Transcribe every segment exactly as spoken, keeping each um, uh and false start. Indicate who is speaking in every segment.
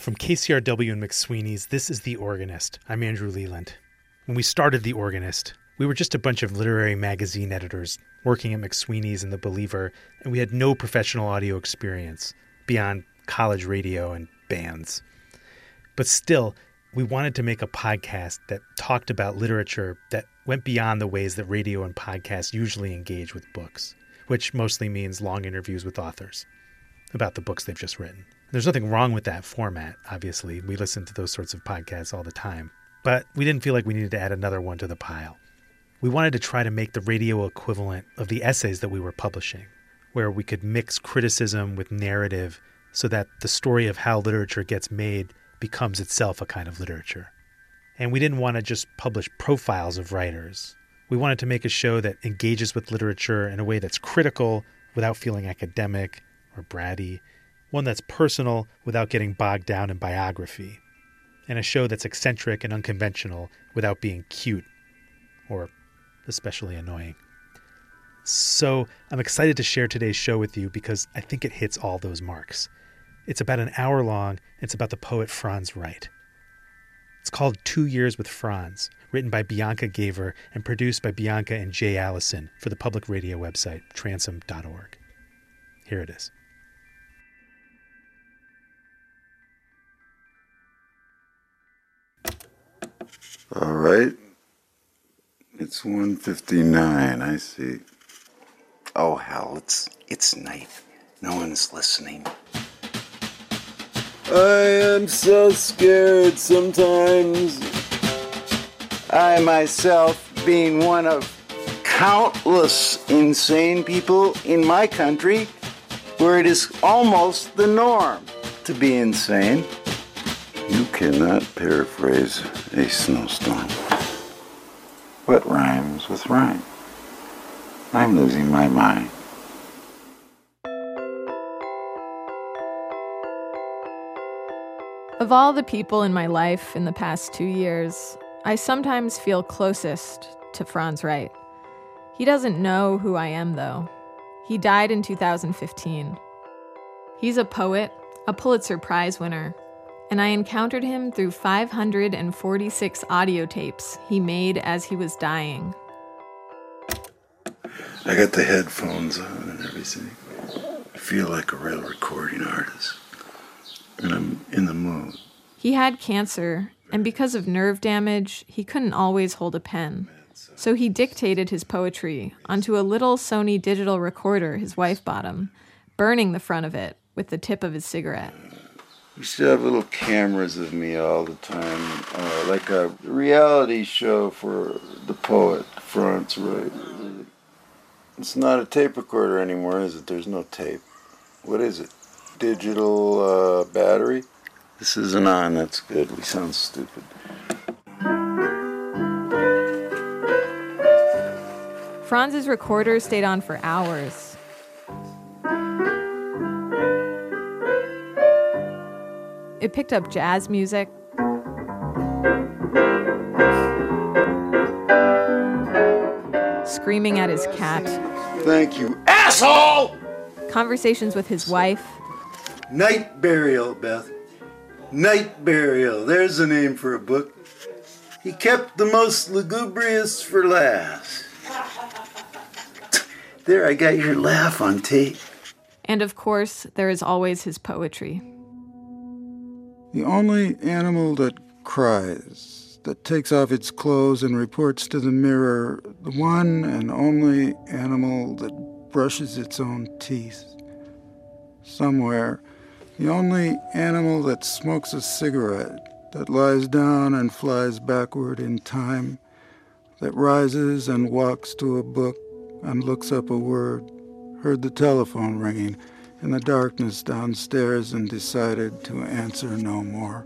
Speaker 1: From K C R W and McSweeney's, this is The Organist. I'm Andrew Leland. When we started The Organist, we were just a bunch of literary magazine editors working at McSweeney's and The Believer, and we had no professional audio experience beyond college radio and bands. But still, we wanted to make a podcast that talked about literature that went beyond the ways that radio and podcasts usually engage with books, which mostly means long interviews with authors about the books they've just written. There's nothing wrong with that format, obviously. We listen to those sorts of podcasts all the time. But we didn't feel like we needed to add another one to the pile. We wanted to try to make the radio equivalent of the essays that we were publishing, where we could mix criticism with narrative so that the story of how literature gets made becomes itself a kind of literature. And we didn't want to just publish profiles of writers. We wanted to make a show that engages with literature in a way that's critical without feeling academic or bratty, one that's personal without getting bogged down in biography, and a show that's eccentric and unconventional without being cute or especially annoying. So I'm excited to share today's show with you because I think it hits all those marks. It's about an hour long. It's about the poet Franz Wright. It's called Two Years with Franz, written by Bianca Gaver and produced by Bianca and Jay Allison for the public radio website, transom dot org. Here it is.
Speaker 2: All right. It's one fifty-nine, I see.
Speaker 3: Oh, hell, it's it's night. No one's listening.
Speaker 2: I am so scared sometimes.
Speaker 3: I myself, being one of countless insane people in my country, where it is almost the norm to be insane.
Speaker 2: You cannot paraphrase a snowstorm. What rhymes with rhyme? I'm losing my mind.
Speaker 4: Of all the people in my life in the past two years, I sometimes feel closest to Franz Wright. He doesn't know who I am, though. He died in two thousand fifteen. He's a poet, a Pulitzer Prize winner, and I encountered him through five hundred forty-six audio tapes he made as he was dying.
Speaker 2: I got the headphones on and everything. I feel like a real recording artist. And I'm in the mood.
Speaker 4: He had cancer, and because of nerve damage, he couldn't always hold a pen. So he dictated his poetry onto a little Sony digital recorder his wife bought him, burning the front of it with the tip of his cigarette.
Speaker 2: We should have little cameras of me all the time, uh, like a reality show for the poet, Franz Wright. It's not a tape recorder anymore, is it? There's no tape. What is it? Digital uh, battery? This isn't on, that's good. We sound stupid.
Speaker 4: Franz's recorder stayed on for hours. It picked up jazz music, screaming at his cat.
Speaker 2: Thank you, asshole!
Speaker 4: Conversations with his wife.
Speaker 2: Night Burial, Beth. Night Burial. There's a name for a book. He kept the most lugubrious for last. There, I got your laugh on tape.
Speaker 4: And of course, there is always his poetry.
Speaker 5: The only animal that cries, that takes off its clothes and reports to the mirror, the one and only animal that brushes its own teeth. Somewhere, the only animal that smokes a cigarette, that lies down and flies backward in time, that rises and walks to a book and looks up a word, heard the telephone ringing in the darkness downstairs and decided to answer no more.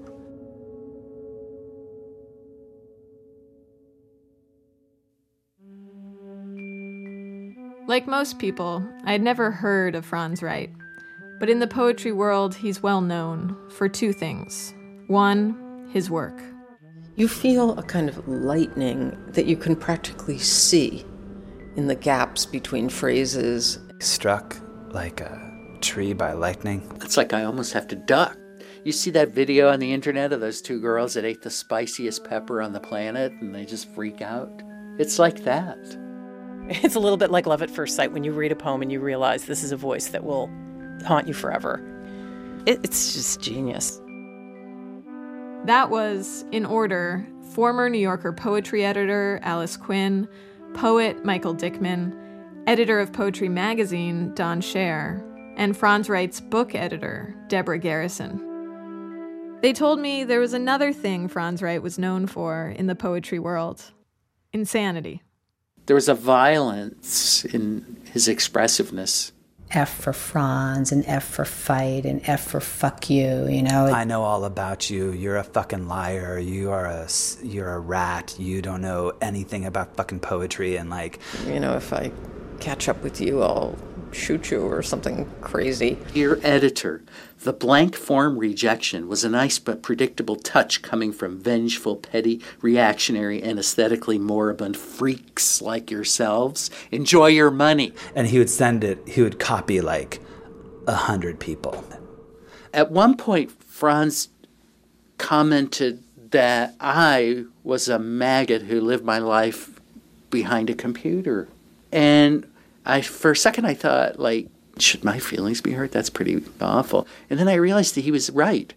Speaker 4: Like most people, I had never heard of Franz Wright. But in the poetry world, he's well known for two things. One, his work.
Speaker 6: You feel a kind of lightning that you can practically see in the gaps between phrases.
Speaker 7: Struck like a tree by lightning.
Speaker 8: It's like I almost have to duck.
Speaker 7: You see that video on the internet of those two girls that ate the spiciest pepper on the planet and they just freak out? It's like that.
Speaker 6: It's a little bit like love at first sight when you read a poem and you realize this is a voice that will haunt you forever. It, it's just genius.
Speaker 4: That was, in order, former New Yorker poetry editor Alice Quinn, poet Michael Dickman, editor of Poetry Magazine Don Scher, and Franz Wright's book editor Deborah Garrison. They told me there was another thing Franz Wright was known for in the poetry world: insanity.
Speaker 7: There was a violence in his expressiveness.
Speaker 8: F for Franz and F for fight and F for fuck you, you know.
Speaker 9: I know all about you. You're a fucking liar. You are a, you're a rat. You don't know anything about fucking poetry and like...
Speaker 6: You know, if I catch up with you, I'll shoot you or something crazy.
Speaker 7: Dear editor, the blank form rejection was a nice but predictable touch coming from vengeful, petty, reactionary, and aesthetically moribund freaks like yourselves. Enjoy your money.
Speaker 9: And he would send it, he would copy like a hundred people.
Speaker 7: At one point, Franz commented that I was a maggot who lived my life behind a computer. And I, for a second, I thought, like, should my feelings be hurt? That's pretty awful. And then I realized that he was right.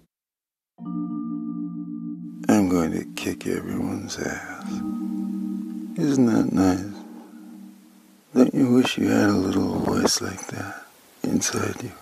Speaker 2: I'm going to kick everyone's ass. Isn't that nice? Don't you wish you had a little voice like that inside you?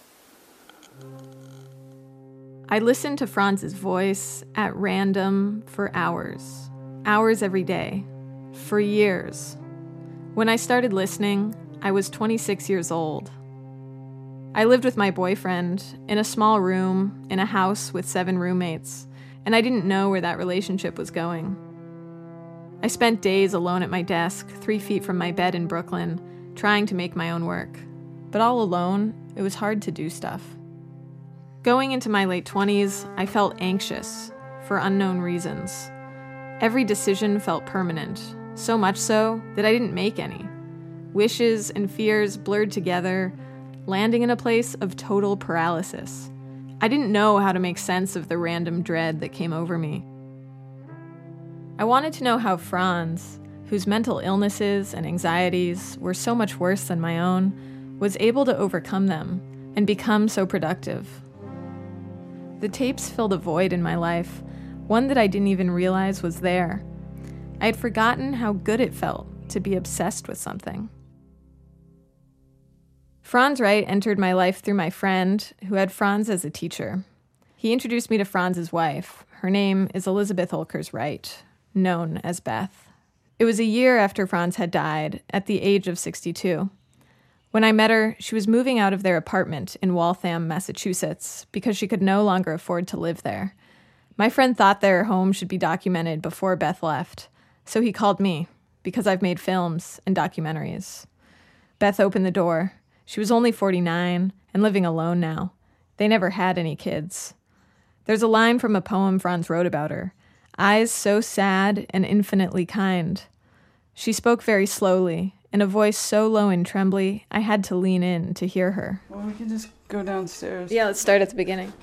Speaker 4: I listened to Franz's voice at random for hours. Hours every day. For years. When I started listening, I was twenty-six years old. I lived with my boyfriend in a small room in a house with seven roommates, and I didn't know where that relationship was going. I spent days alone at my desk, three feet from my bed in Brooklyn, trying to make my own work. But all alone, it was hard to do stuff. Going into my late twenties, I felt anxious for unknown reasons. Every decision felt permanent. So much so that I didn't make any. Wishes and fears blurred together, landing in a place of total paralysis. I didn't know how to make sense of the random dread that came over me. I wanted to know how Franz, whose mental illnesses and anxieties were so much worse than my own, was able to overcome them and become so productive. The tapes filled a void in my life, one that I didn't even realize was there. I had forgotten how good it felt to be obsessed with something. Franz Wright entered my life through my friend, who had Franz as a teacher. He introduced me to Franz's wife. Her name is Elizabeth Olkers Wright, known as Beth. It was a year after Franz had died, at the age of sixty-two. When I met her, she was moving out of their apartment in Waltham, Massachusetts, because she could no longer afford to live there. My friend thought their home should be documented before Beth left. So he called me, because I've made films and documentaries. Beth opened the door. She was only forty-nine and living alone now. They never had any kids. There's a line from a poem Franz wrote about her. Eyes so sad and infinitely kind. She spoke very slowly, in a voice so low and trembly, I had to lean in to hear her.
Speaker 10: Well, we can just go downstairs.
Speaker 4: Yeah, let's start at the beginning.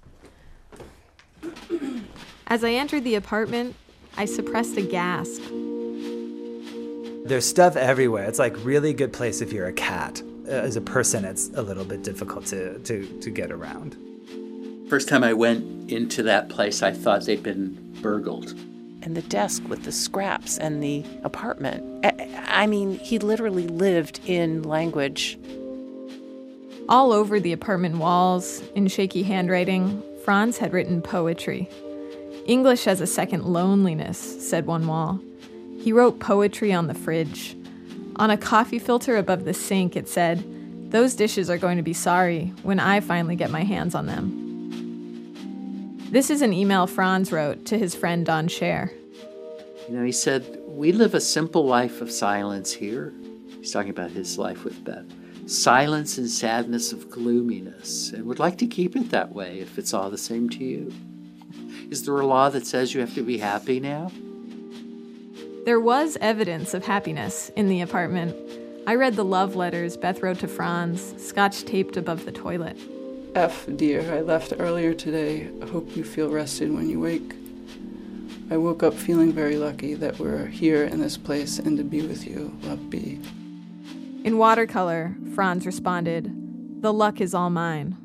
Speaker 4: As I entered the apartment, I suppressed a gasp.
Speaker 9: There's stuff everywhere. It's like really good place if you're a cat. As a person, it's a little bit difficult to, to, to get around.
Speaker 7: First time I went into that place, I thought they'd been burgled.
Speaker 6: And the desk with the scraps and the apartment. I, I mean, he literally lived in language.
Speaker 4: All over the apartment walls, in shaky handwriting, Franz had written poetry. English has a second loneliness, said one wall. He wrote poetry on the fridge. On a coffee filter above the sink, it said, "Those dishes are going to be sorry when I finally get my hands on them." This is an email Franz wrote to his friend Don Scher.
Speaker 7: You know, he said, "We live a simple life of silence here." He's talking about his life with Beth. "Silence and sadness of gloominess, and would like to keep it that way if it's all the same to you. Is there a law that says you have to be happy now?"
Speaker 4: There was evidence of happiness in the apartment. I read the love letters Beth wrote to Franz, scotch-taped above the toilet.
Speaker 10: F, dear, I left earlier today. I hope you feel rested when you wake. I woke up feeling very lucky that we're here in this place and to be with you, love B.
Speaker 4: In watercolor, Franz responded, "The luck is all mine."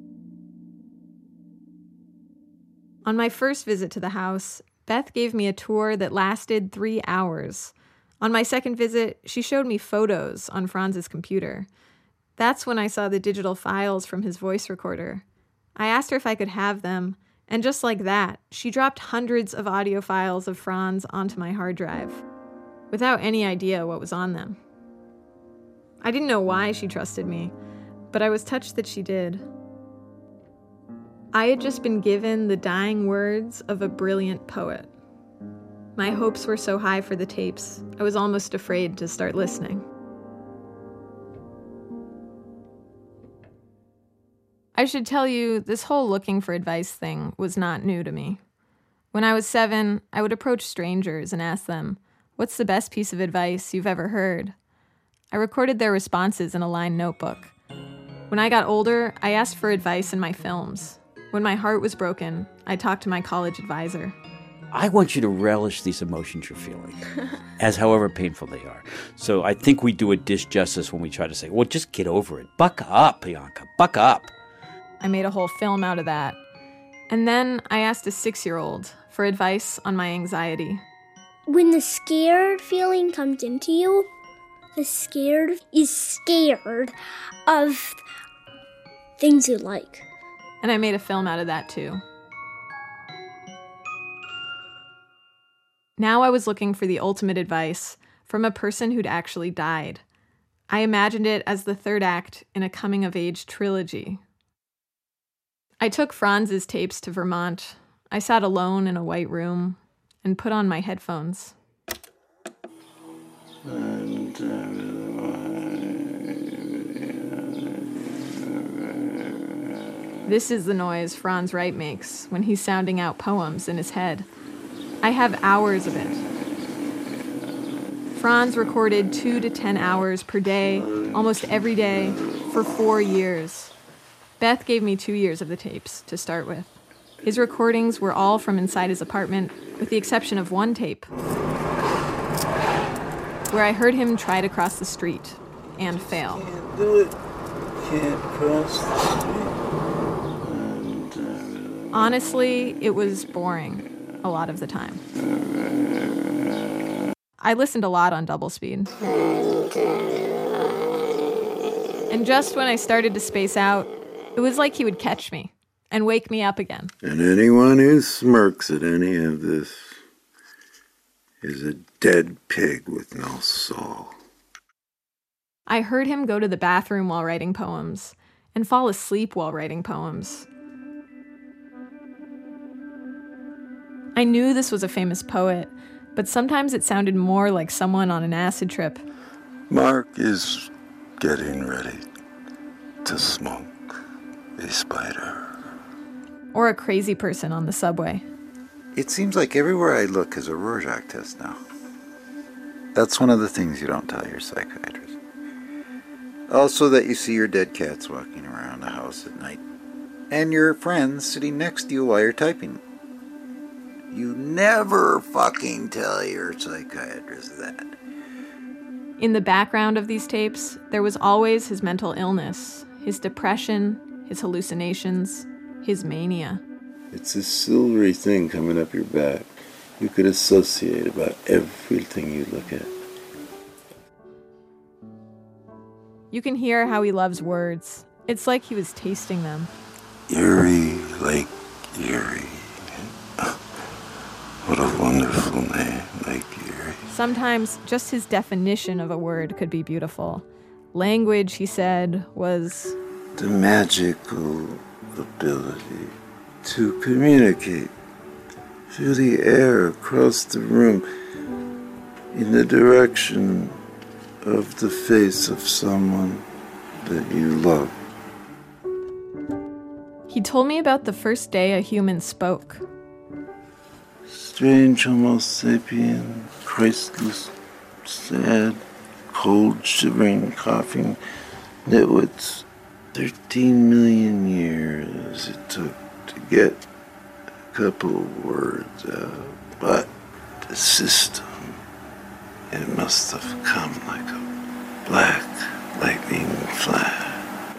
Speaker 4: On my first visit to the house, Beth gave me a tour that lasted three hours. On my second visit, she showed me photos on Franz's computer. That's when I saw the digital files from his voice recorder. I asked her if I could have them, and just like that, she dropped hundreds of audio files of Franz onto my hard drive, without any idea what was on them. I didn't know why she trusted me, but I was touched that she did. I had just been given the dying words of a brilliant poet. My hopes were so high for the tapes, I was almost afraid to start listening. I should tell you, this whole looking for advice thing was not new to me. When I was seven, I would approach strangers and ask them, "What's the best piece of advice you've ever heard?" I recorded their responses in a lined notebook. When I got older, I asked for advice in my films. When my heart was broken, I talked to my college advisor.
Speaker 11: I want you to relish these emotions you're feeling, as however painful they are. So I think we do a disjustice when we try to say, well, just get over it. Buck up, Bianca, buck up.
Speaker 4: I made a whole film out of that. And then I asked a six-year-old for advice on my anxiety.
Speaker 12: When the scared feeling comes into you, the scared is scared of things you like.
Speaker 4: And I made a film out of that too. Now I was looking for the ultimate advice from a person who'd actually died. I imagined it as the third act in a coming-of-age trilogy. I took Franz's tapes to Vermont. I sat alone in a white room and put on my headphones.
Speaker 2: And,
Speaker 4: This is the noise Franz Wright makes when he's sounding out poems in his head. I have hours of it. Franz recorded two to ten hours per day, almost every day, for four years. Beth gave me two years of the tapes to start with. His recordings were all from inside his apartment, with the exception of one tape, where I heard him try to cross the street and fail.
Speaker 2: Can't do it. Can't cross the street. And, uh,
Speaker 4: Honestly, it was boring a lot of the time. I listened a lot on double speed. And just when I started to space out, it was like he would catch me and wake me up again.
Speaker 2: And anyone who smirks at any of this is a dead pig with no soul.
Speaker 4: I heard him go to the bathroom while writing poems and fall asleep while writing poems. I knew this was a famous poet, but sometimes it sounded more like someone on an acid trip.
Speaker 2: Mark is getting ready to smoke a spider.
Speaker 4: Or a crazy person on the subway.
Speaker 3: It seems like everywhere I look is a Rorschach test now. That's one of the things you don't tell your psychiatrist. Also that you see your dead cats walking around the house at night. And your friends sitting next to you while you're typing. You never fucking tell your psychiatrist that.
Speaker 4: In the background of these tapes, there was always his mental illness, his depression, his hallucinations, his mania.
Speaker 2: It's a silvery thing coming up your back. You could associate about everything you look at.
Speaker 4: You can hear how he loves words. It's like he was tasting them.
Speaker 2: Erie, Lake Erie. What a wonderful name, Lake Erie.
Speaker 4: Sometimes just his definition of a word could be beautiful. Language, he said, was
Speaker 2: the magical ability to communicate through the air across the room in the direction of the face of someone that you love.
Speaker 4: He told me about the first day a human spoke.
Speaker 2: Strange Homo sapien, Christless, sad, cold, shivering, coughing, nitwits, Thirteen million years it took to get a couple of words out, but the system, it must have come like a black lightning flash.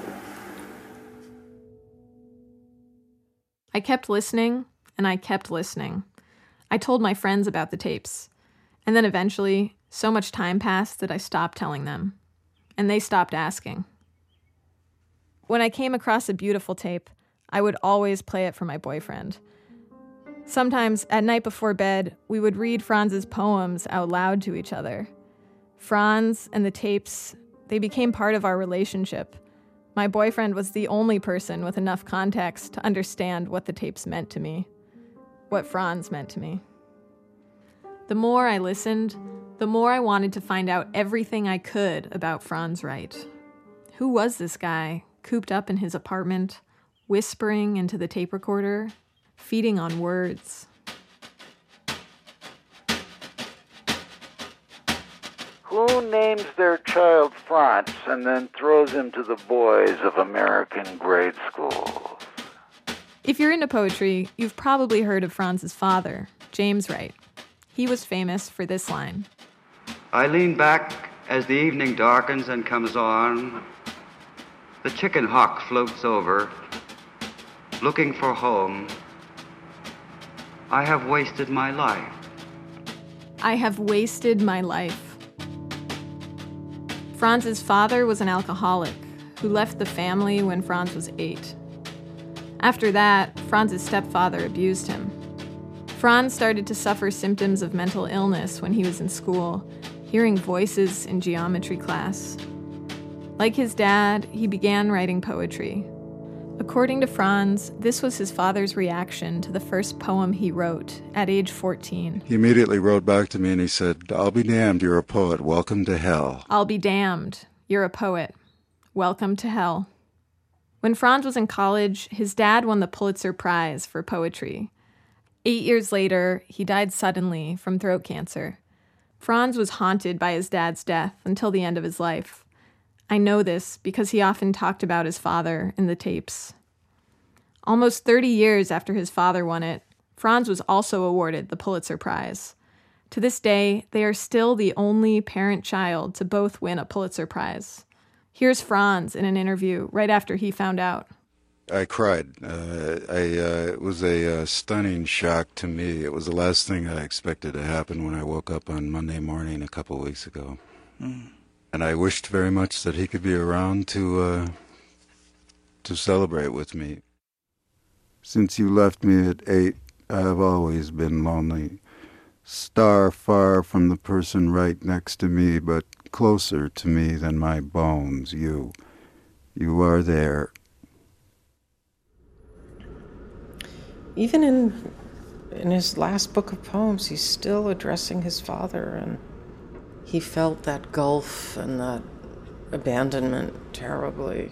Speaker 4: I kept listening, and I kept listening. I told my friends about the tapes. And then eventually, so much time passed that I stopped telling them. And they stopped asking. When I came across a beautiful tape, I would always play it for my boyfriend. Sometimes, at night before bed, we would read Franz's poems out loud to each other. Franz and the tapes, they became part of our relationship. My boyfriend was the only person with enough context to understand what the tapes meant to me, what Franz meant to me. The more I listened, the more I wanted to find out everything I could about Franz Wright. Who was this guy, cooped up in his apartment, whispering into the tape recorder, feeding on words?
Speaker 3: Who names their child Franz and then throws him to the boys of American grade schools?
Speaker 4: If you're into poetry, you've probably heard of Franz's father, James Wright. He was famous for this line.
Speaker 13: I lean back as the evening darkens and comes on. The chicken hawk floats over, looking for home. I have wasted my life.
Speaker 4: I have wasted my life. Franz's father was an alcoholic who left the family when Franz was eight. After that, Franz's stepfather abused him. Franz started to suffer symptoms of mental illness when he was in school, hearing voices in geometry class. Like his dad, he began writing poetry. According to Franz, this was his father's reaction to the first poem he wrote at age fourteen.
Speaker 5: He immediately wrote back to me and he said, "I'll be damned, you're a poet. Welcome to hell."
Speaker 4: I'll be damned. You're a poet. Welcome to hell. When Franz was in college, his dad won the Pulitzer Prize for poetry. Eight years later, he died suddenly from throat cancer. Franz was haunted by his dad's death until the end of his life. I know this because he often talked about his father in the tapes. Almost thirty years after his father won it, Franz was also awarded the Pulitzer Prize. To this day, they are still the only parent-child to both win a Pulitzer Prize. Here's Franz in an interview right after he found out.
Speaker 5: I cried. Uh, I, uh, it was a uh, stunning shock to me. It was the last thing I expected to happen when I woke up on Monday morning a couple weeks ago. Mm. And I wished very much that he could be around to uh, to celebrate with me. Since you left me at eight, I have always been lonely. Star far from the person right next to me, but closer to me than my bones, you. You are there.
Speaker 6: Even in in his last book of poems, he's still addressing his father, and he felt that gulf and that abandonment terribly.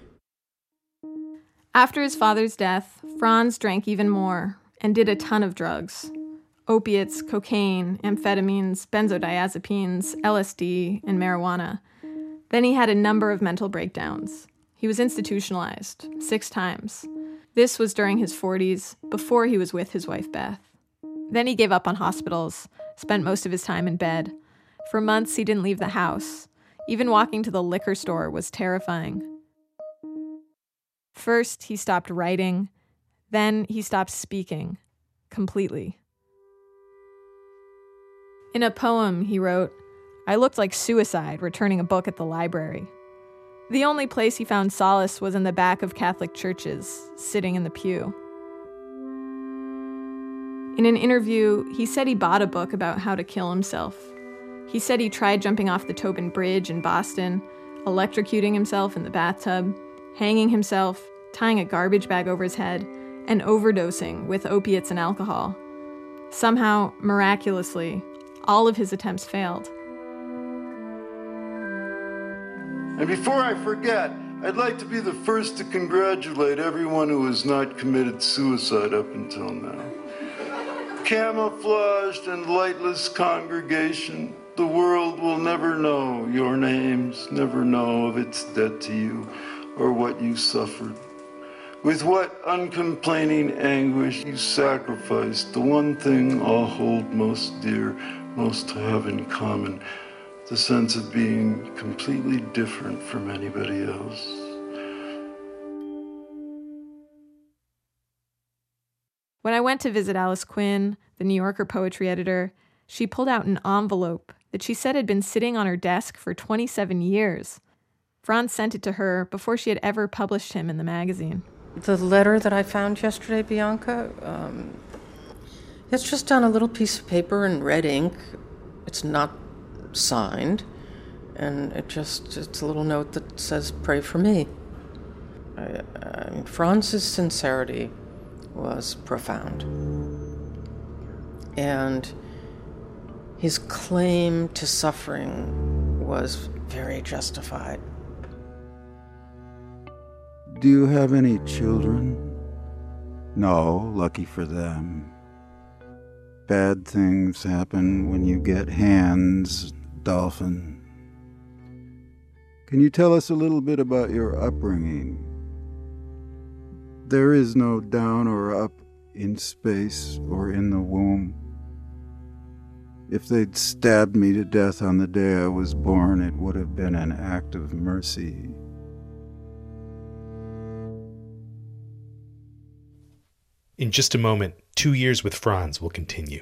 Speaker 4: After his father's death, Franz drank even more and did a ton of drugs. Opiates, cocaine, amphetamines, benzodiazepines, L S D, and marijuana. Then he had a number of mental breakdowns. He was institutionalized six times. This was during his forties, before he was with his wife, Beth. Then he gave up on hospitals, spent most of his time in bed. For months, he didn't leave the house. Even walking to the liquor store was terrifying. First, he stopped writing. Then he stopped speaking. Completely. In a poem, he wrote, "I looked like suicide returning a book at the library." The only place he found solace was in the back of Catholic churches, sitting in the pew. In an interview, he said he bought a book about how to kill himself. He said he tried jumping off the Tobin Bridge in Boston, electrocuting himself in the bathtub, hanging himself, tying a garbage bag over his head, and overdosing with opiates and alcohol. Somehow, miraculously, all of his attempts failed.
Speaker 2: And before I forget, I'd like to be the first to congratulate everyone who has not committed suicide up until now. Camouflaged and lightless congregation, the world will never know your names, never know of its debt to you. or what you suffered. With what uncomplaining anguish you sacrificed the one thing all hold most dear, most to have in common, the sense of being completely different from anybody else.
Speaker 4: When I went to visit Alice Quinn, the New Yorker poetry editor, she pulled out an envelope that she said had been sitting on her desk for twenty-seven years. Franz sent it to her before she had ever published him in the magazine.
Speaker 6: The letter that I found yesterday, Bianca, um, it's just on a little piece of paper in red ink. It's not signed, and it just, it's a little note that says, pray for me. I, I mean, Franz's sincerity was profound. And his claim to suffering was very justified.
Speaker 5: Do you have any children? No, lucky for them. Bad things happen when you get hands, Dolphin. Can you tell us a little bit about your upbringing? There is no down or up in space or in the womb. If they'd stabbed me to death on the day I was born, it would have been an act of mercy.
Speaker 1: In just a moment, Two Years with Franz will continue.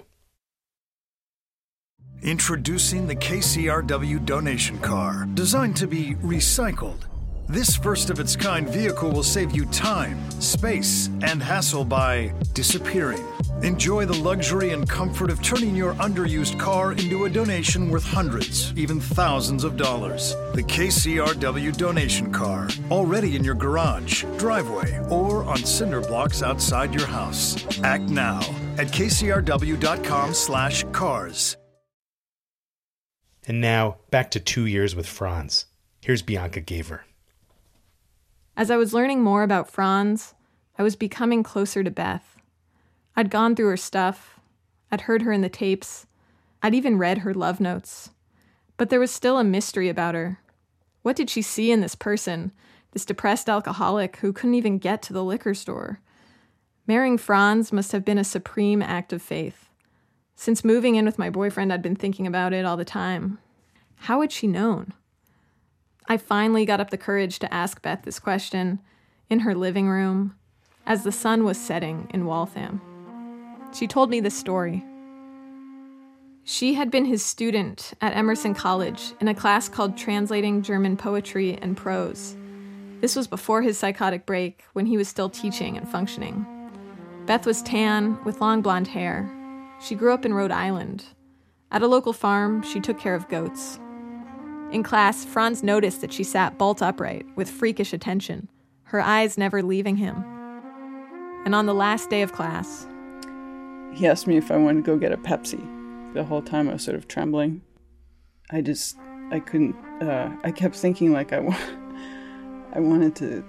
Speaker 14: Introducing the K C R W donation car, designed to be recycled. This first-of-its-kind vehicle will save you time, space, and hassle by disappearing. Enjoy the luxury and comfort of turning your underused car into a donation worth hundreds, even thousands of dollars. The K C R W donation car, already in your garage, driveway, or on cinder blocks outside your house. Act now at k c r w dot com slash cars.
Speaker 1: And now, back to Two Years with Franz. Here's Bianca Gaver.
Speaker 4: As I was learning more about Franz, I was becoming closer to Beth. I'd gone through her stuff. I'd heard her in the tapes. I'd even read her love notes. But there was still a mystery about her. What did she see in this person, this depressed alcoholic who couldn't even get to the liquor store? Marrying Franz must have been a supreme act of faith. Since moving in with my boyfriend, I'd been thinking about it all the time. How had she known? I finally got up the courage to ask Beth this question in her living room as the sun was setting in Waltham. She told me this story. She had been his student at Emerson College in a class called Translating German Poetry and Prose. This was before his psychotic break, when he was still teaching and functioning. Beth was tan, with long blonde hair. She grew up in Rhode Island. At a local farm, she took care of goats. In class, Franz noticed that she sat bolt upright, with freakish attention, her eyes never leaving him. And on the last day of class,
Speaker 10: he asked me if I wanted to go get a Pepsi. The whole time I was sort of trembling. I just, I couldn't, uh, I kept thinking like I, wa- I wanted to,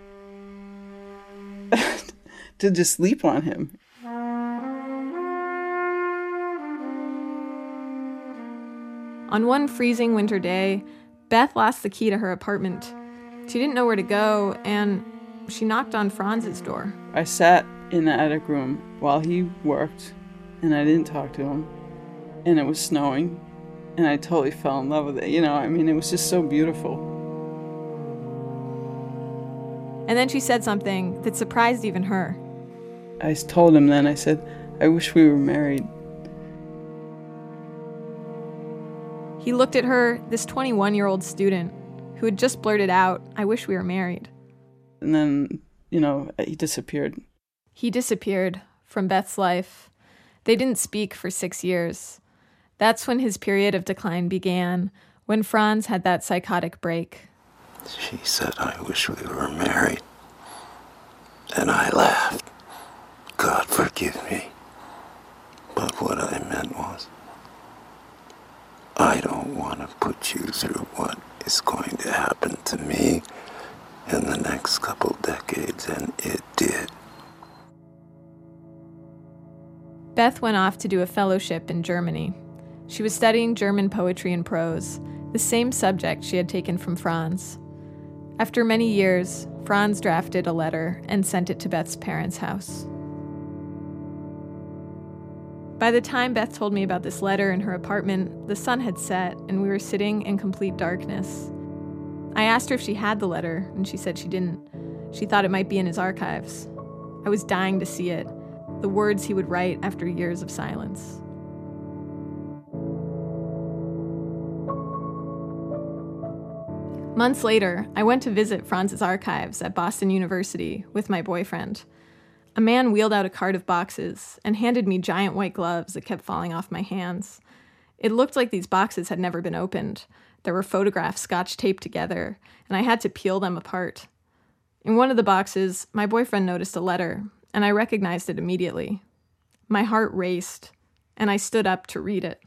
Speaker 10: to just sleep on him.
Speaker 4: On one freezing winter day, Beth lost the key to her apartment. She didn't know where to go, and she knocked on Franz's door.
Speaker 10: I sat in the attic room while he worked, and I didn't talk to him. And it was snowing, and I totally fell in love with it. You know, I mean, it was just so beautiful.
Speaker 4: And then she said something that surprised even her.
Speaker 10: I told him then, I said, I wish we were married.
Speaker 4: He looked at her, this twenty-one-year-old student, who had just blurted out, I wish we were married.
Speaker 10: And then, you know, he disappeared.
Speaker 4: He disappeared from Beth's life. They didn't speak for six years. That's when his period of decline began, when Franz had that psychotic break.
Speaker 3: She said, I wish we were married. And I laughed. God forgive me. But what I meant was, I don't want to put you through what is going to happen to me in the next couple decades, and it did.
Speaker 4: Beth went off to do a fellowship in Germany. She was studying German poetry and prose, the same subject she had taken from Franz. After many years, Franz drafted a letter and sent it to Beth's parents' house. By the time Beth told me about this letter in her apartment, the sun had set and we were sitting in complete darkness. I asked her if she had the letter, and she said she didn't. She thought it might be in his archives. I was dying to see it, the words he would write after years of silence. Months later, I went to visit Franz's archives at Boston University with my boyfriend. A man wheeled out a cart of boxes and handed me giant white gloves that kept falling off my hands. It looked like these boxes had never been opened. There were photographs scotch taped together, and I had to peel them apart. In one of the boxes, my boyfriend noticed a letter, and I recognized it immediately. My heart raced, and I stood up to read it.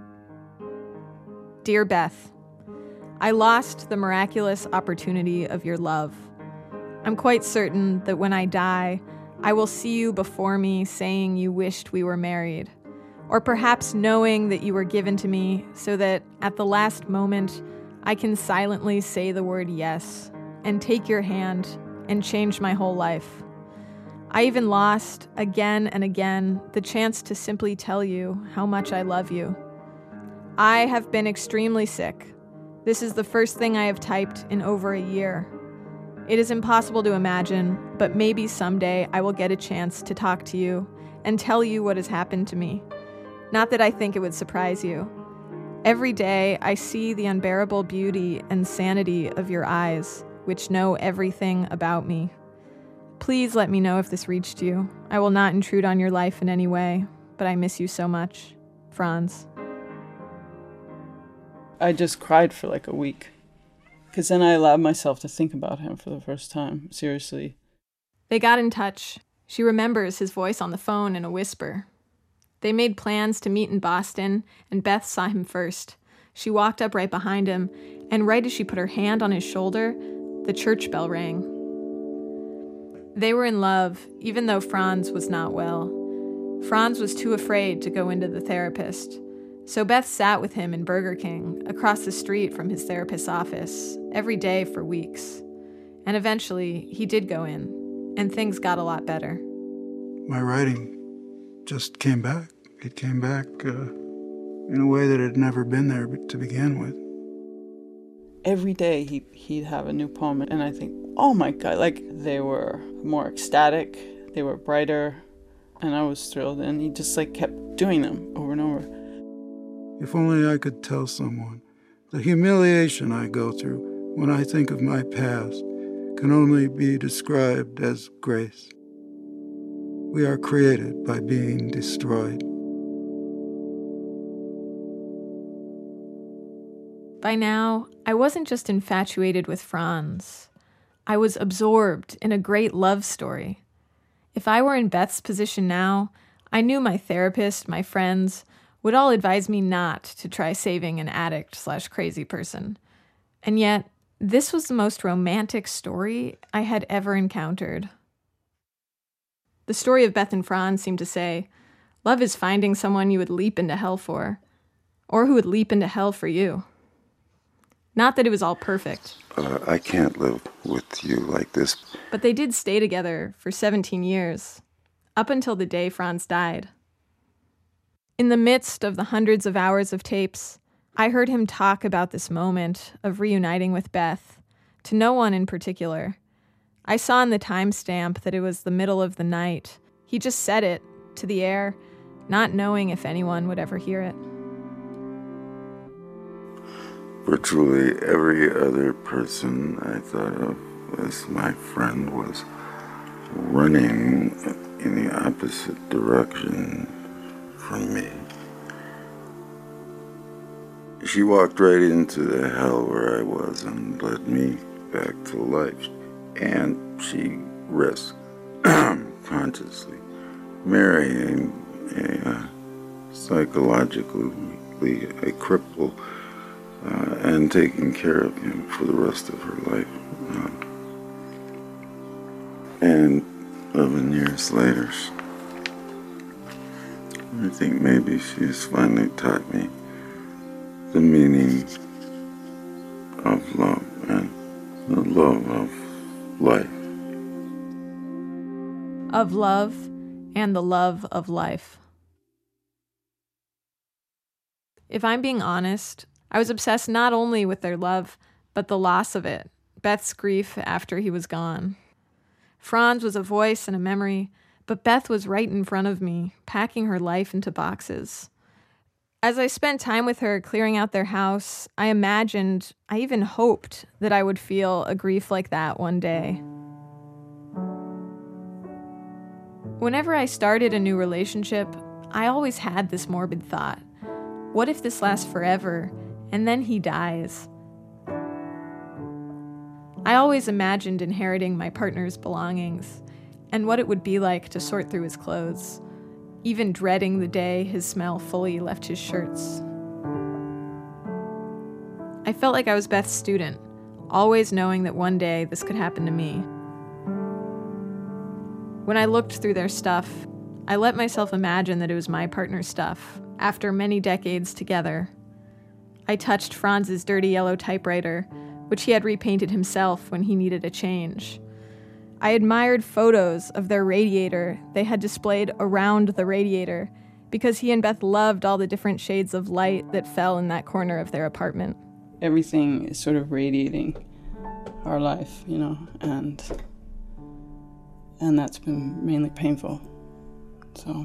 Speaker 4: Dear Beth, I lost the miraculous opportunity of your love. I'm quite certain that when I die, I will see you before me saying you wished we were married, or perhaps knowing that you were given to me so that at the last moment I can silently say the word yes and take your hand and change my whole life. I even lost, again and again, the chance to simply tell you how much I love you. I have been extremely sick. This is the first thing I have typed in over a year. It is impossible to imagine, but maybe someday I will get a chance to talk to you and tell you what has happened to me. Not that I think it would surprise you. Every day I see the unbearable beauty and sanity of your eyes, which know everything about me. Please let me know if this reached you. I will not intrude on your life in any way, but I miss you so much. Franz.
Speaker 10: I just cried for like a week, because then I allowed myself to think about him for the first time, seriously.
Speaker 4: They got in touch. She remembers his voice on the phone in a whisper. They made plans to meet in Boston, and Beth saw him first. She walked up right behind him, and right as she put her hand on his shoulder, the church bell rang. They were in love, even though Franz was not well. Franz was too afraid to go into the therapist. So Beth sat with him in Burger King, across the street from his therapist's office, every day for weeks. And eventually, he did go in, and things got a lot better.
Speaker 5: My writing just came back. It came back uh, in a way that had never been there to begin with.
Speaker 10: Every day he, he'd have a new poem, and I think, oh my God, like they were more ecstatic, they were brighter, and I was thrilled, and he just like kept doing them over and over.
Speaker 5: If only I could tell someone. The humiliation I go through when I think of my past can only be described as grace. We are created by being destroyed.
Speaker 4: By now, I wasn't just infatuated with Franz. I was absorbed in a great love story. If I were in Beth's position now, I knew my therapist, my friends, would all advise me not to try saving an addict slash crazy person. And yet, this was the most romantic story I had ever encountered. The story of Beth and Franz seemed to say, love is finding someone you would leap into hell for, or who would leap into hell for you. Not that it was all perfect.
Speaker 2: Uh, I can't live with you like this.
Speaker 4: But they did stay together for seventeen years, up until the day Franz died. In the midst of the hundreds of hours of tapes, I heard him talk about this moment of reuniting with Beth, to no one in particular. I saw in the timestamp that it was the middle of the night. He just said it to the air, not knowing if anyone would ever hear it.
Speaker 2: Virtually every other person I thought of as my friend was running in the opposite direction from me. She walked right into the hell where I was and led me back to life. And she risked consciously marrying a uh, psychologically a cripple uh, and taking care of him for the rest of her life. Uh, and eleven years later, I think maybe she's finally taught me the meaning of love and The love of life.
Speaker 4: Of love and the love of life. If I'm being honest, I was obsessed not only with their love, but the loss of it, Beth's grief after he was gone. Franz was a voice and a memory, but Beth was right in front of me, packing her life into boxes. As I spent time with her clearing out their house, I imagined, I even hoped, that I would feel a grief like that one day. Whenever I started a new relationship, I always had this morbid thought. What if this lasts forever, and then he dies? I always imagined inheriting my partner's belongings, and what it would be like to sort through his clothes, even dreading the day his smell fully left his shirts. I felt like I was Beth's student, always knowing that one day this could happen to me. When I looked through their stuff, I let myself imagine that it was my partner's stuff, after many decades together. I touched Franz's dirty yellow typewriter, which he had repainted himself when he needed a change. I admired photos of their radiator they had displayed around the radiator, because he and Beth loved all the different shades of light that fell in that corner of their apartment.
Speaker 10: Everything is sort of radiating our life, you know, and and that's been mainly painful. So,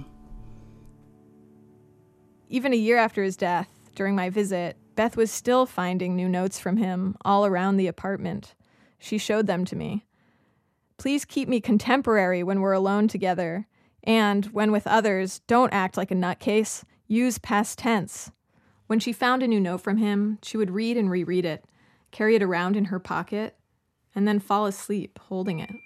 Speaker 4: even a year after his death, during my visit, Beth was still finding new notes from him all around the apartment. She showed them to me. Please keep me contemporary when we're alone together, and when with others, don't act like a nutcase. Use past tense. When she found a new note from him, she would read and reread it, carry it around in her pocket, and then fall asleep holding it.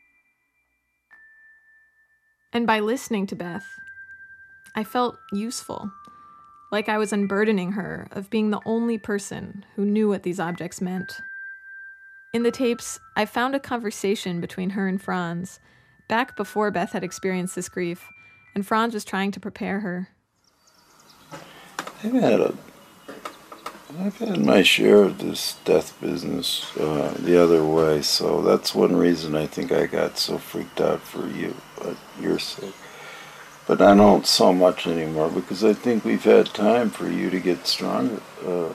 Speaker 4: And by listening to Beth, I felt useful, like I was unburdening her of being the only person who knew what these objects meant. In the tapes, I found a conversation between her and Franz, back before Beth had experienced this grief, and Franz was trying to prepare her.
Speaker 2: I've had a, I've had my share of this death business uh, the other way, so that's one reason I think I got so freaked out for you, uh, your sake. But I don't so much anymore because I think we've had time for you to get stronger. Uh,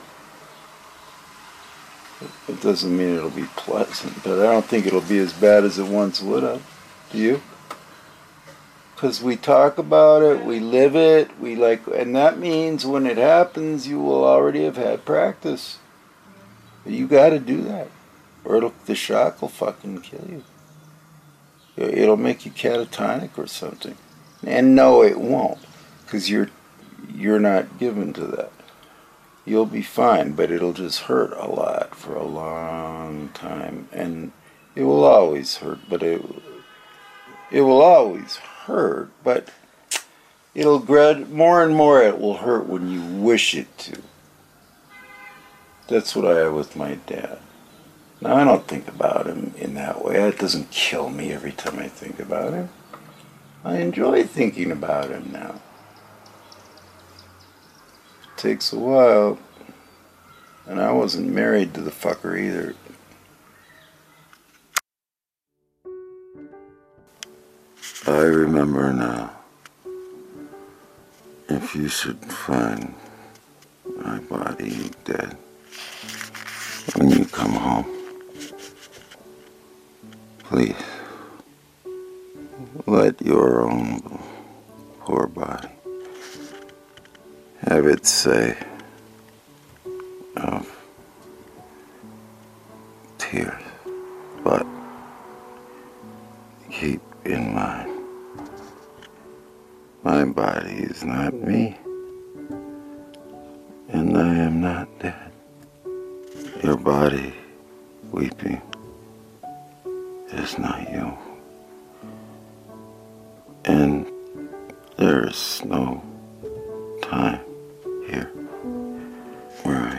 Speaker 2: it doesn't mean it'll be pleasant, but I don't think it'll be as bad as it once would have. Do you? Because we talk about it, we live it, we like, and that means when it happens, you will already have had practice. You got to do that, or it'll, the shock will fucking kill you. It'll make you catatonic or something. And no, it won't, because you're you're not given to that. You'll be fine, but it'll just hurt a lot for a long time, and it will always hurt. But it it will always hurt, but it'll grad more and more. It will hurt when you wish it to. That's what I have with my dad. Now I don't think about him in that way. It doesn't kill me every time I think about him. I enjoy thinking about him now. It takes a while, and I wasn't married to the fucker either. I remember now. If you should find my body dead when you come home, please let your own poor body have its say of tears, but keep in mind, my body is not me, and I am not dead. Your body weeping is not you. And there's no time here where I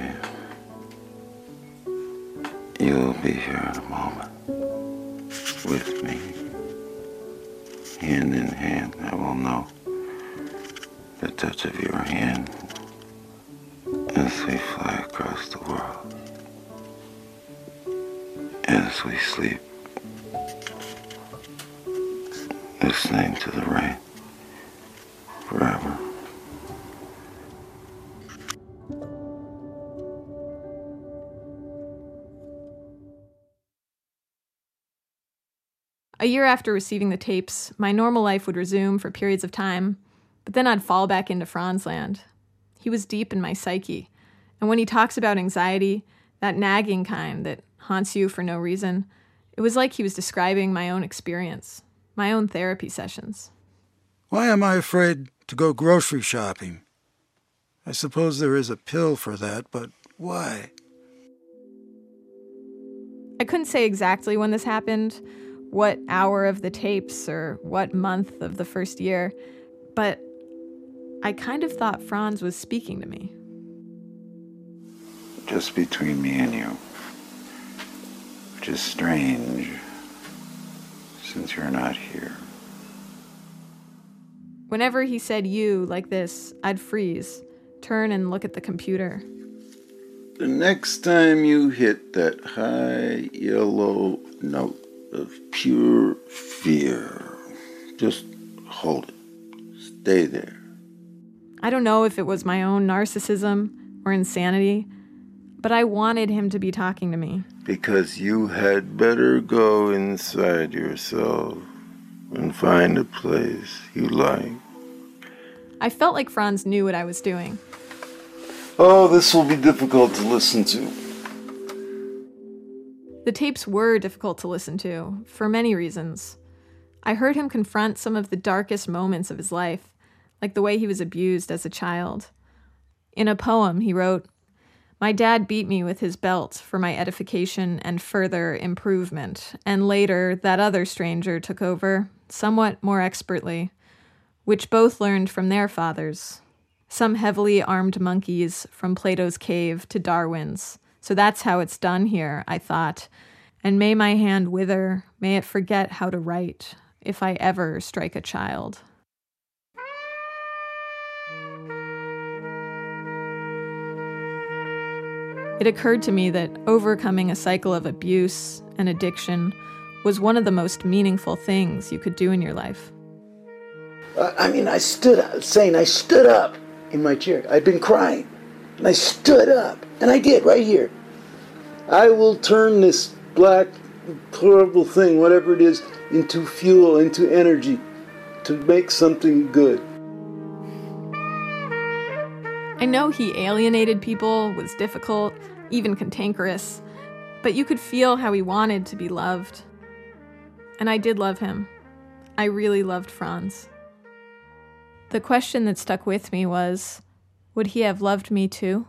Speaker 2: am. You'll be here in a moment with me. Hand in hand, I will know the touch of your hand as we fly across the world. As as we sleep, listening to the rain forever.
Speaker 4: A year after receiving the tapes, my normal life would resume for periods of time, but then I'd fall back into Franz land. He was deep in my psyche, and when he talks about anxiety, that nagging kind that haunts you for no reason, it was like he was describing my own experience, my own therapy sessions.
Speaker 5: Why am I afraid to go grocery shopping? I suppose there is a pill for that, but why?
Speaker 4: I couldn't say exactly when this happened, what hour of the tapes or what month of the first year, but I kind of thought Franz was speaking to me.
Speaker 2: Just between me and you, which is strange, since you're not here.
Speaker 4: Whenever he said you like this, I'd freeze, turn and look at the computer.
Speaker 2: The next time you hit that high yellow note of pure fear, just hold it. Stay there.
Speaker 4: I don't know if it was my own narcissism or insanity, but I wanted him to be talking to me.
Speaker 2: Because you had better go inside yourself and find a place you like.
Speaker 4: I felt like Franz knew what I was doing.
Speaker 2: Oh, this will be difficult to listen to.
Speaker 4: The tapes were difficult to listen to, for many reasons. I heard him confront some of the darkest moments of his life, like the way he was abused as a child. In a poem, he wrote, "My dad beat me with his belt for my edification and further improvement, and later that other stranger took over, somewhat more expertly, which both learned from their fathers. Some heavily armed monkeys from Plato's cave to Darwin's. So that's how it's done here, I thought. And may my hand wither, may it forget how to write, if I ever strike a child." It occurred to me that overcoming a cycle of abuse and addiction was one of the most meaningful things you could do in your life.
Speaker 3: I mean, I stood up, saying I stood up in my chair. I'd been crying, and I stood up, and I did, right here. I will turn this black, horrible thing, whatever it is, into fuel, into energy, to make something good.
Speaker 4: I know he alienated people, was difficult, even cantankerous, but you could feel how he wanted to be loved. And I did love him. I really loved Franz. The question that stuck with me was, would he have loved me too?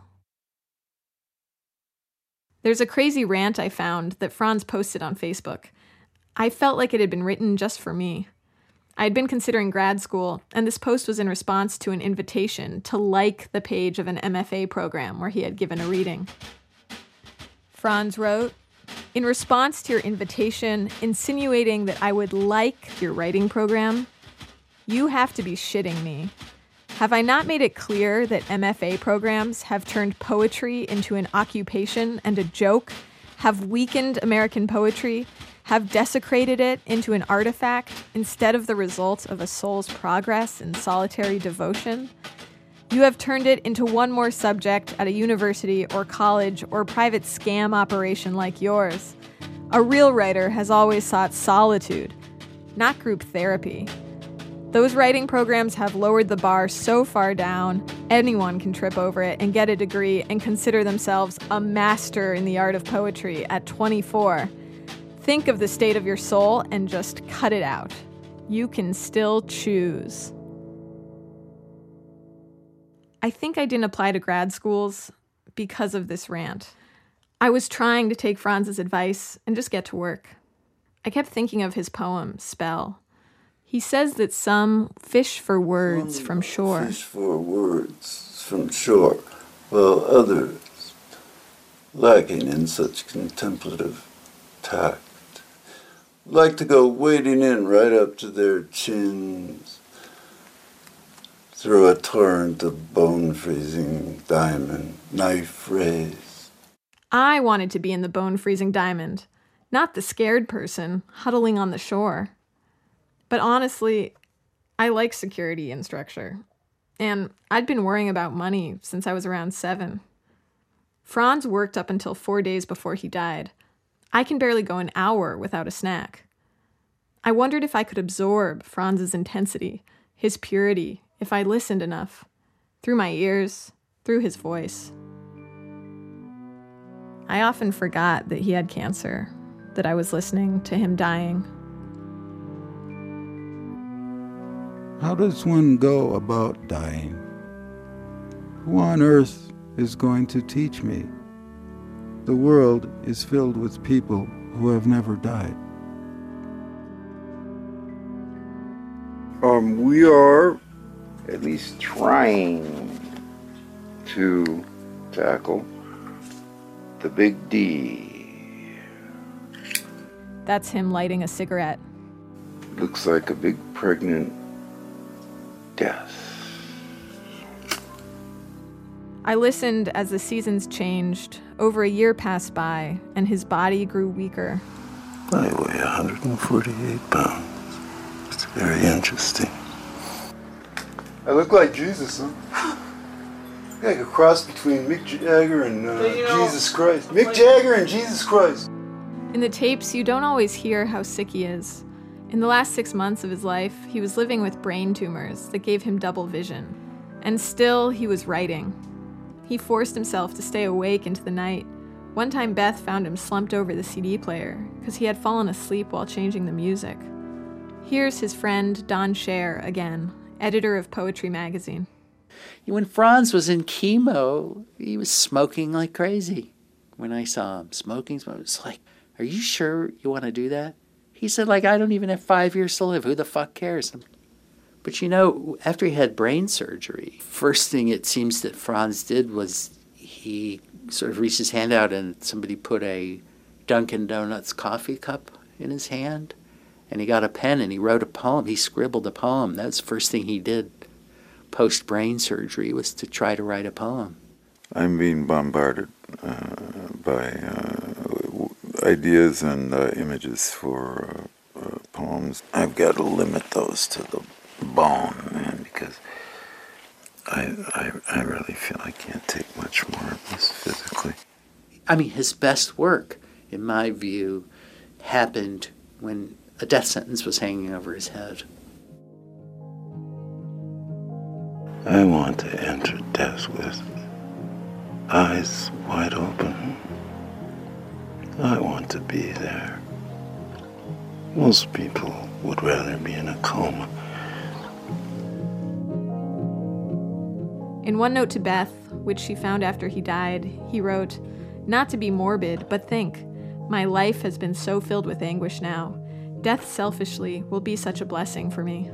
Speaker 4: There's a crazy rant I found that Franz posted on Facebook. I felt like it had been written just for me. I had been considering grad school, and this post was in response to an invitation to like the page of an M F A program where he had given a reading. Franz wrote, "In response to your invitation insinuating that I would like your writing program, you have to be shitting me. Have I not made it clear that M F A programs have turned poetry into an occupation and a joke, have weakened American poetry, have desecrated it into an artifact instead of the result of a soul's progress in solitary devotion? You have turned it into one more subject at a university or college or private scam operation like yours. A real writer has always sought solitude, not group therapy. Those writing programs have lowered the bar so far down, anyone can trip over it and get a degree and consider themselves a master in the art of poetry at twenty-four. Think of the state of your soul and just cut it out. You can still choose." I think I didn't apply to grad schools because of this rant. I was trying to take Franz's advice and just get to work. I kept thinking of his poem, Spell. He says that some fish for words from shore.
Speaker 2: Fish for words from shore, while others, lacking in such contemplative tact, like to go wading in right up to their chins through a torrent of bone-freezing diamond, knife raised.
Speaker 4: I wanted to be in the bone-freezing diamond. Not the scared person huddling on the shore. But honestly, I like security and structure. And I'd been worrying about money since I was around seven. Franz worked up until four days before he died. I can barely go an hour without a snack. I wondered if I could absorb Franz's intensity, his purity, if I listened enough. Through my ears, through his voice. I often forgot that he had cancer, that I was listening to him dying.
Speaker 5: How does one go about dying? Who on earth is going to teach me? The world is filled with people who have never died.
Speaker 2: Um, we are at least trying to tackle the big D.
Speaker 4: That's him lighting a cigarette.
Speaker 2: Looks like a big pregnant death.
Speaker 4: I listened as the seasons changed. Over a year passed by, and his body grew weaker.
Speaker 2: I weigh one hundred forty-eight pounds. It's very interesting. I look like Jesus, huh? Like a cross between Mick Jagger and uh, you know, Jesus Christ. Mick Jagger and Jesus Christ.
Speaker 4: In the tapes, you don't always hear how sick he is. In the last six months of his life, he was living with brain tumors that gave him double vision. And still, he was writing. He forced himself to stay awake into the night. One time, Beth found him slumped over the C D player because he had fallen asleep while changing the music. Here's his friend Don Scher again, editor of Poetry Magazine.
Speaker 7: When Franz was in chemo, he was smoking like crazy. When I saw him smoking, smoking, it's like, are you sure you want to do that? He said, like, I don't even have five years to live. Who the fuck cares? But you know, after he had brain surgery, first thing it seems that Franz did was he sort of reached his hand out and somebody put a Dunkin' Donuts coffee cup in his hand. And he got a pen and he wrote a poem. He scribbled a poem. That was the first thing he did post-brain surgery, was to try to write a poem.
Speaker 2: I'm being bombarded uh, by uh, ideas and uh, images for uh, uh, poems. I've got to limit those to the bone, man, because I, I, I really feel I can't take much more of this physically.
Speaker 7: I mean, his best work, in my view, happened when a death sentence was hanging over his head.
Speaker 2: I want to enter death with eyes wide open. I want to be there. Most people would rather be in a coma.
Speaker 4: In one note to Beth, which she found after he died, he wrote, "Not to be morbid, but think, my life has been so filled with anguish now. Death selfishly will be such a blessing for me."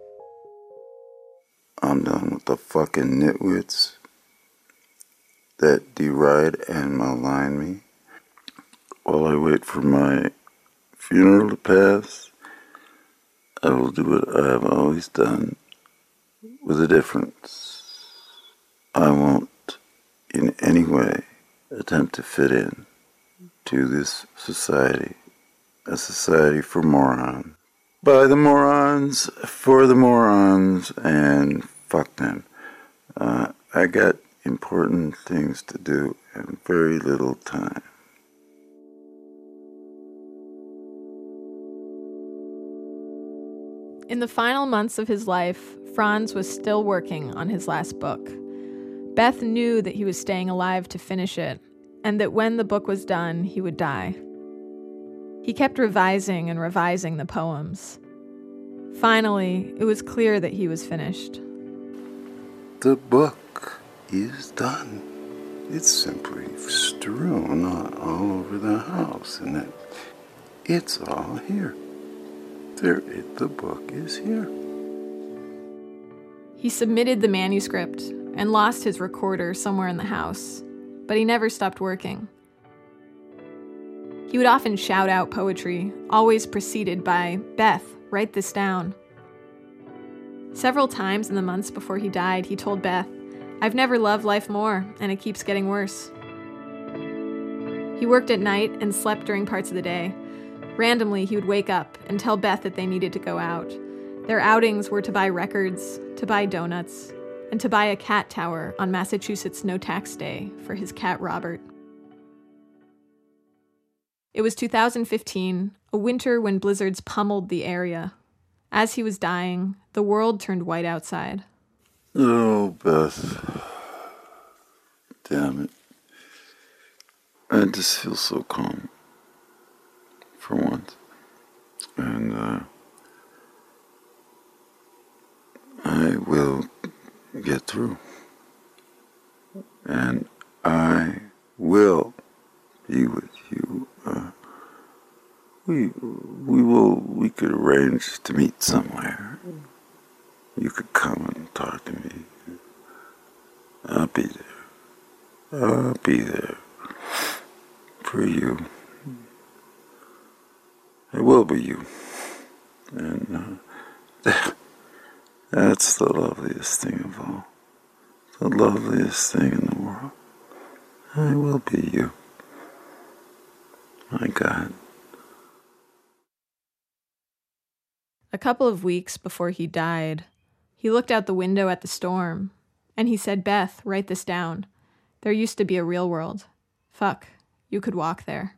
Speaker 2: I'm done with the fucking nitwits that deride and malign me. While I wait for my funeral to pass, I will do what I have always done, with a difference. I won't in any way attempt to fit in to this society, a society for morons. By the morons, for the morons, and fuck them. Uh, I got important things to do and very little time.
Speaker 4: In the final months of his life, Franz was still working on his last book. Beth knew that he was staying alive to finish it, and that when the book was done, he would die. He kept revising and revising the poems. Finally, it was clear that he was finished.
Speaker 2: The book is done. It's simply strewn all over the house, and it, it's all here. There, it, the book is here.
Speaker 4: He submitted the manuscript and lost his recorder somewhere in the house, but he never stopped working. He would often shout out poetry, always preceded by, "Beth, write this down." Several times in the months before he died, he told Beth, "I've never loved life more, and it keeps getting worse." He worked at night and slept during parts of the day. Randomly, he would wake up and tell Beth that they needed to go out. Their outings were to buy records, to buy donuts, and to buy a cat tower on Massachusetts no-tax day for his cat Robert. It was two thousand fifteen, a winter when blizzards pummeled the area. As he was dying, the world turned white outside.
Speaker 2: Oh, Beth. Damn it. I just feel so calm. For once. And, uh... I will get through. And I will be with you. Uh, we we will we could arrange to meet somewhere. You could come and talk to me. I'll be there. I'll be there for you. I will be you. And uh, that's the loveliest thing of all. The loveliest thing in the world. I will be you. My God.
Speaker 4: A couple of weeks before he died, he looked out the window at the storm, and he said, "Beth, write this down. There used to be a real world. Fuck, you could walk there."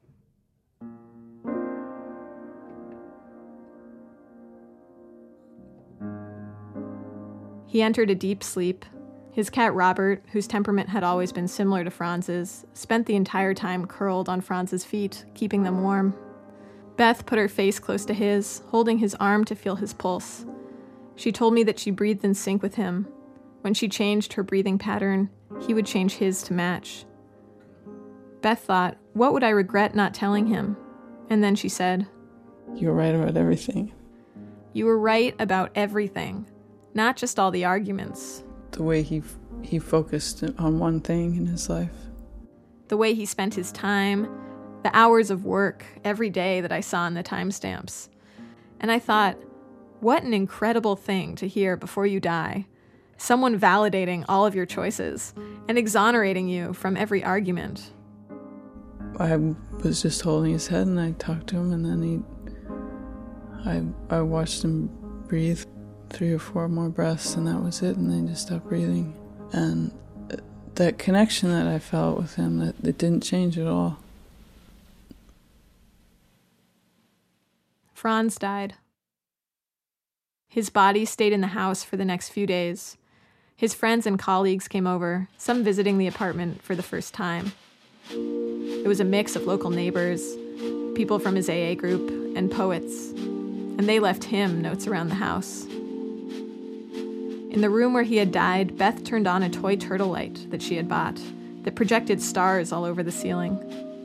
Speaker 4: He entered a deep sleep. His cat Robert, whose temperament had always been similar to Franz's, spent the entire time curled on Franz's feet, keeping them warm. Beth put her face close to his, holding his arm to feel his pulse. She told me that she breathed in sync with him. When she changed her breathing pattern, he would change his to match. Beth thought, what would I regret not telling him? And then she said,
Speaker 10: "You were right about everything."
Speaker 4: You were right about everything, not just all the arguments.
Speaker 10: The way he he focused on one thing in his life.
Speaker 4: The way he spent his time, the hours of work every day that I saw in the timestamps. And I thought, what an incredible thing to hear before you die. Someone validating all of your choices and exonerating you from every argument.
Speaker 10: I was just holding his head and I talked to him, and then he, I, I watched him breathe three or four more breaths, and that was it, and then just stopped breathing. And that connection that I felt with him, that it didn't change at all.
Speaker 4: Franz died. His body stayed in the house for the next few days. His friends and colleagues came over, some visiting the apartment for the first time. It was a mix of local neighbors, people from his A A group, and poets, and they left him notes around the house. In the room where he had died, Beth turned on a toy turtle light that she had bought that projected stars all over the ceiling.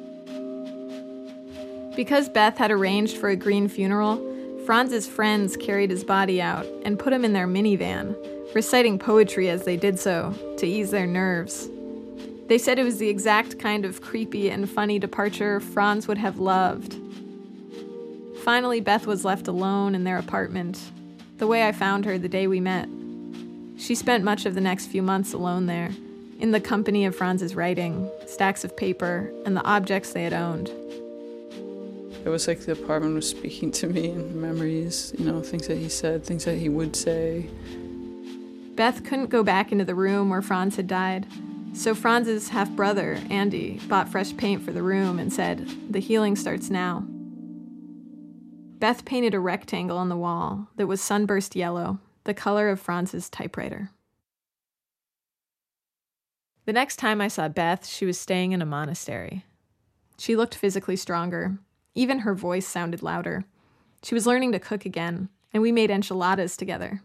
Speaker 4: Because Beth had arranged for a green funeral, Franz's friends carried his body out and put him in their minivan, reciting poetry as they did so to ease their nerves. They said it was the exact kind of creepy and funny departure Franz would have loved. Finally, Beth was left alone in their apartment, the way I found her the day we met. She spent much of the next few months alone there, in the company of Franz's writing, stacks of paper, and the objects they had owned.
Speaker 10: It was like the apartment was speaking to me in memories, you know, things that he said, things that he would say.
Speaker 4: Beth couldn't go back into the room where Franz had died, so Franz's half-brother, Andy, bought fresh paint for the room and said, "The healing starts now." Beth painted a rectangle on the wall that was sunburst yellow, the color of Franz's typewriter. The next time I saw Beth, she was staying in a monastery. She looked physically stronger. Even her voice sounded louder. She was learning to cook again, and we made enchiladas together.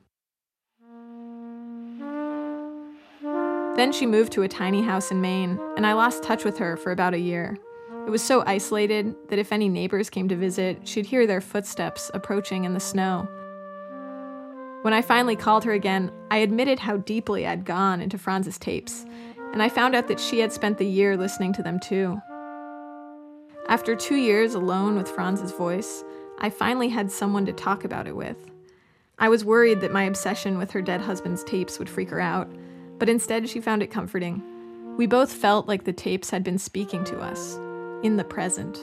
Speaker 4: Then she moved to a tiny house in Maine, and I lost touch with her for about a year. It was so isolated that if any neighbors came to visit, she'd hear their footsteps approaching in the snow. When I finally called her again, I admitted how deeply I'd gone into Franz's tapes, and I found out that she had spent the year listening to them too. After two years alone with Franz's voice, I finally had someone to talk about it with. I was worried that my obsession with her dead husband's tapes would freak her out, but instead she found it comforting. We both felt like the tapes had been speaking to us. in the present.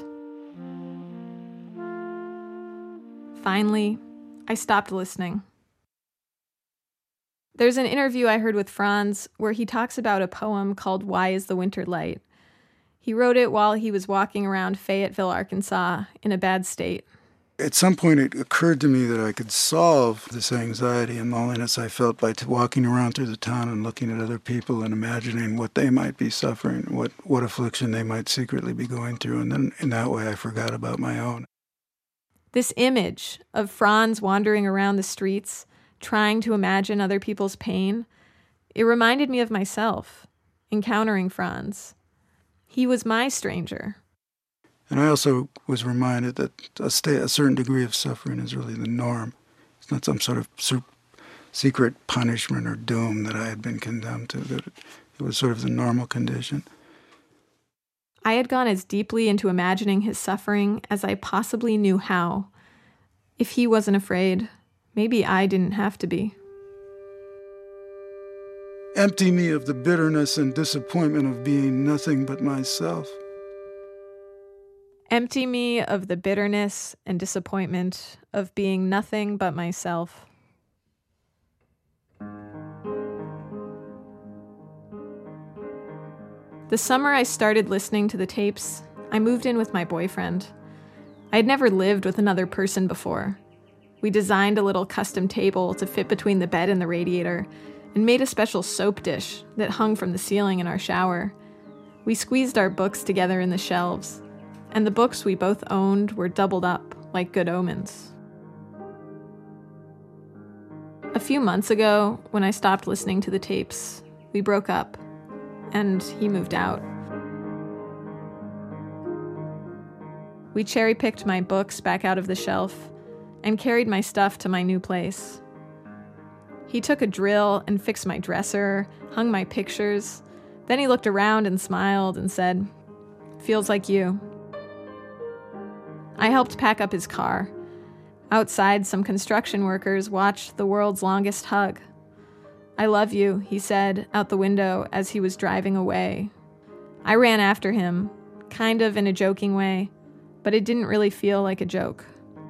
Speaker 4: Finally, I stopped listening. There's an interview I heard with Franz where he talks about a poem called Why is the Winter Light? He wrote it while he was walking around Fayetteville, Arkansas, in a bad state.
Speaker 5: At some point, it occurred to me that I could solve this anxiety and loneliness I felt by t- walking around through the town and looking at other people and imagining what they might be suffering, what, what affliction they might secretly be going through. And then in that way, I forgot about my own.
Speaker 4: This image of Franz wandering around the streets, trying to imagine other people's pain, it reminded me of myself, encountering Franz. He was my stranger.
Speaker 5: And I also was reminded that a, sta- a certain degree of suffering is really the norm. It's not some sort of su- secret punishment or doom that I had been condemned to, that it, it was sort of the normal condition.
Speaker 4: I had gone as deeply into imagining his suffering as I possibly knew how. If he wasn't afraid, maybe I didn't have to be.
Speaker 5: Empty me of the bitterness and disappointment of being nothing but myself.
Speaker 4: Empty me of the bitterness and disappointment of being nothing but myself. The summer I started listening to the tapes, I moved in with my boyfriend. I had never lived with another person before. We designed a little custom table to fit between the bed and the radiator, and made a special soap dish that hung from the ceiling in our shower. We squeezed our books together in the shelves, and the books we both owned were doubled up like good omens. A few months ago, when I stopped listening to the tapes, we broke up, and he moved out. We cherry-picked my books back out of the shelf and carried my stuff to my new place. He took a drill and fixed my dresser, hung my pictures. Then he looked around and smiled and said, "Feels like you." I helped pack up his car. Outside, some construction workers watched the world's longest hug. "I love you," he said out the window as he was driving away. I ran after him, kind of in a joking way, but it didn't really feel like a joke.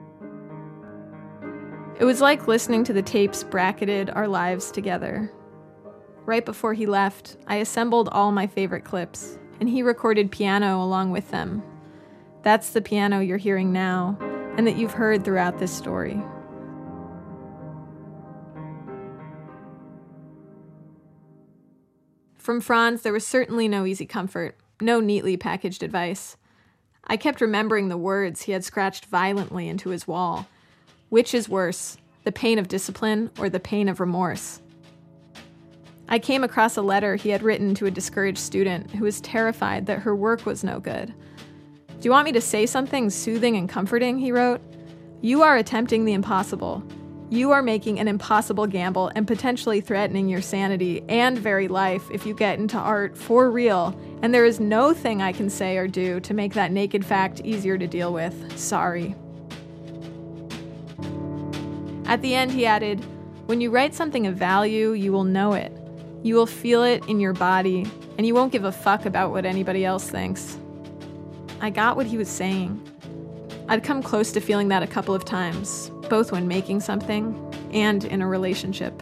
Speaker 4: It was like listening to the tapes bracketed our lives together. Right before he left, I assembled all my favorite clips, and he recorded piano along with them. That's the piano you're hearing now, and that you've heard throughout this story. From Franz, there was certainly no easy comfort, no neatly packaged advice. I kept remembering the words he had scratched violently into his wall. Which is worse, the pain of discipline or the pain of remorse? I came across a letter he had written to a discouraged student who was terrified that her work was no good. "Do you want me to say something soothing and comforting?" he wrote. "You are attempting the impossible. You are making an impossible gamble and potentially threatening your sanity and very life if you get into art for real, and there is no thing I can say or do to make that naked fact easier to deal with. Sorry." At the end, he added, "When you write something of value, you will know it. You will feel it in your body, and you won't give a fuck about what anybody else thinks." I got what he was saying. I'd come close to feeling that a couple of times, both when making something and in a relationship.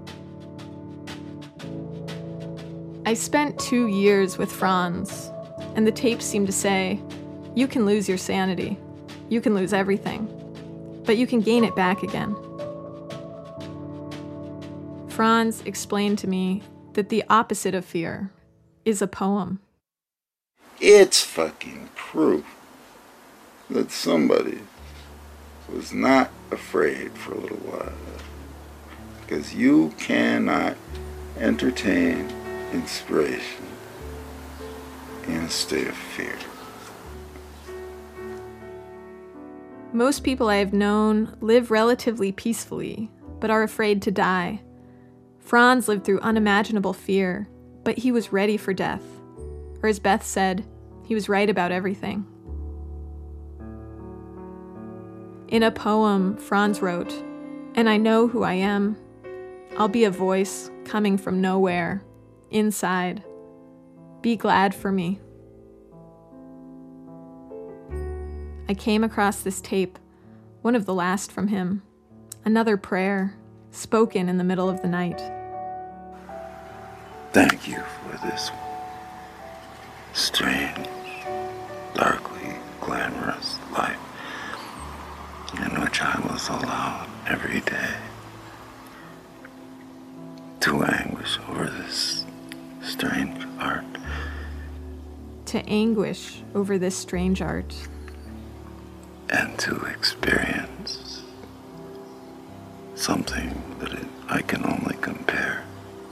Speaker 4: I spent two years with Franz, and the tapes seemed to say, "You can lose your sanity. You can lose everything. But you can gain it back again." Franz explained to me that the opposite of fear is a poem.
Speaker 2: It's fucking proof that somebody was not afraid for a little while. Because you cannot entertain inspiration in a state of fear.
Speaker 4: Most people I have known live relatively peacefully, but are afraid to die. Franz lived through unimaginable fear, but he was ready for death. Or as Beth said, he was right about everything. In a poem, Franz wrote, "And I know who I am. I'll be a voice coming from nowhere, inside. Be glad for me." I came across this tape, one of the last from him. Another prayer, spoken in the middle of the night.
Speaker 2: Thank you for this strange, darkly glamorous life in which I was allowed every day to anguish over this strange art.
Speaker 4: To anguish over this strange art.
Speaker 2: And to experience something that it, I can only compare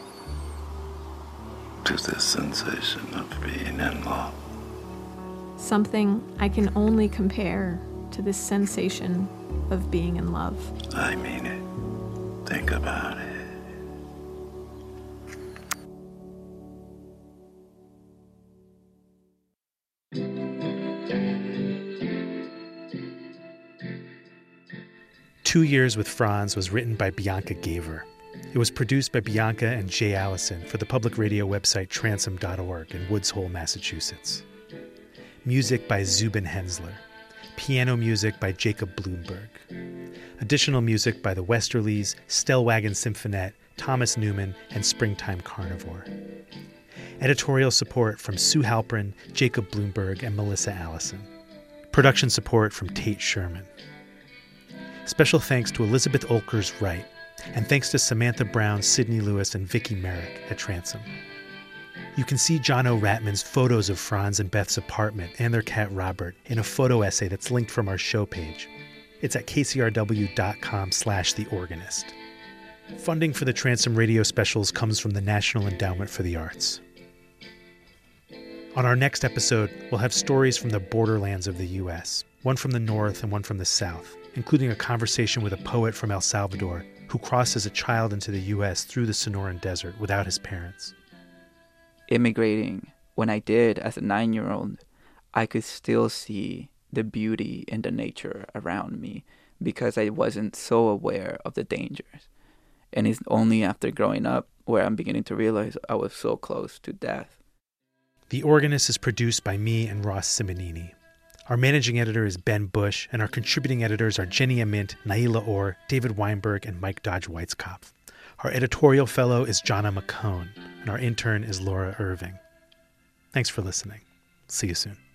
Speaker 2: to this sensation of being in love.
Speaker 4: Something I can only compare to this sensation of being in love.
Speaker 2: I mean it. Think about it.
Speaker 1: Two Years with Franz was written by Bianca Gaver. It was produced by Bianca and Jay Allison for the public radio website transom dot org in Woods Hole, Massachusetts. Music by Zubin Hensler. Piano music by Jacob Bloomberg. Additional music by the Westerlies, Stellwagen Symphonette, Thomas Newman, and Springtime Carnivore. Editorial support from Sue Halprin, Jacob Bloomberg, and Melissa Allison. Production support from Tate Sherman. Special thanks to Elizabeth Olkers Wright, and thanks to Samantha Brown, Sydney Lewis, and Vicki Merrick at Transom. You can see John O. Ratman's photos of Franz and Beth's apartment and their cat Robert in a photo essay that's linked from our show page. It's at kcrw.com slash the organist. Funding for the Transom radio specials comes from the National Endowment for the Arts. On our next episode, we'll have stories from the borderlands of the U S, one from the north and one from the south, including a conversation with a poet from El Salvador who crossed as a child into the U S through the Sonoran Desert without his parents.
Speaker 15: Immigrating, when I did as a nine-year-old, I could still see the beauty in the nature around me because I wasn't so aware of the dangers. And it's only after growing up where I'm beginning to realize I was so close to death.
Speaker 1: The Organist is produced by me and Ross Simonini. Our managing editor is Ben Bush, and our contributing editors are Jenny Amint, Naila Orr, David Weinberg, and Mike Dodge-Weitzkopf. Our editorial fellow is Jonna McCone, and our intern is Laura Irving. Thanks for listening. See you soon.